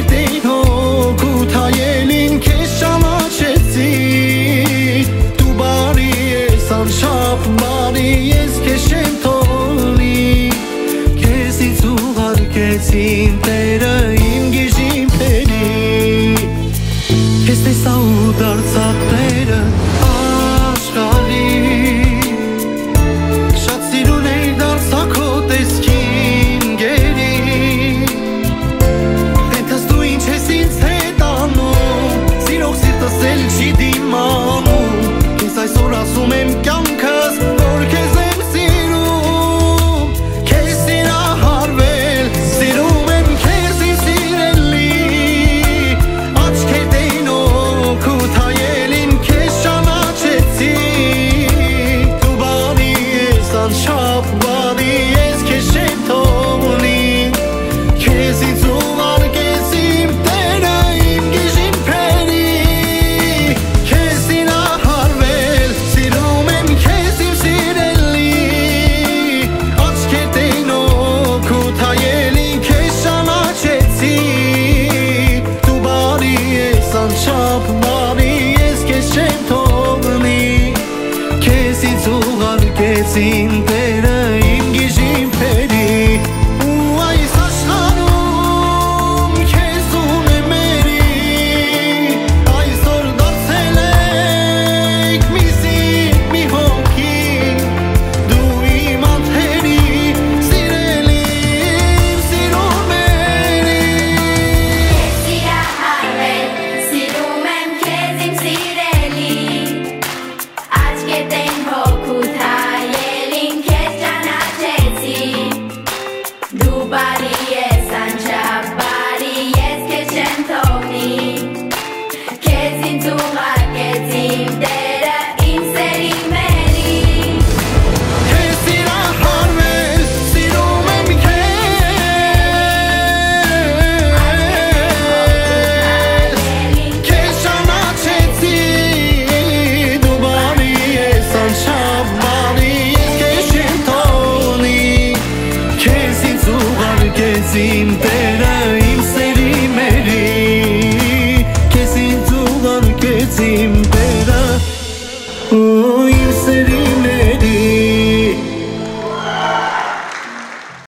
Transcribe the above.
կերտեին հոգուտայելին քեզ ճանաչեցի դու բարի ես անչափ բարի ես քեզ չեմ թողնի քեզից ուղարկեցին Տերը իմ գիժին փերի քեզ տեսա ու դարձա Տերը աշխարհի շատ սիրուն էի դարձա քո տեսքին գերի հետս դու ինչ ես ինձ հետ անում սիրող սիրտս էլ չի դիմանում քեզ այսօր ասում եմ կյանքս որ քեզ եմ սիրում քեզ սիրահարվել սիրում եմ քեզ իմ սիրելի աչքերդ էին օգուտայելին քեզ ճանաչեցի դու բարի ես անչափ բարի ես քեզ չեմ թողնի քեզից ուղարկեցին Տերը իմ գիժին փերի քեզ սիրահարվել սիրում եմ քեզ իմ սիրելի աչքերդ էին օգուտայելին քեզ ճանաչեցի դու բարի ես անչափ բարի ես քեզ չեմ թողնի քեզից ուղարկեցին Տերը իմ գիժին փերի ու այս աշխարհում քեզ ունեմ երի այսօր դարձել եք մի սիրտ մի հոգի դու իմ անթերի սիրելին սիրում երի Սիրահարվել, սիրում եմ քեզ իմ սիրելի Աչքերդ են հոգուտայելին քեզ ճանաչեցի Դու բարի ես անչափ բարի ես քեզ չեմ թողնի Քեզ ինձ ուղարկեցին Տերը իմ սերի մերի քեզ սիրահարվել սիրում եմ քեզ քեզ ճանաչեցի դու բարի ես անչափ բարի ես քեզ չեմ թողնի քեզից ուղարկեցին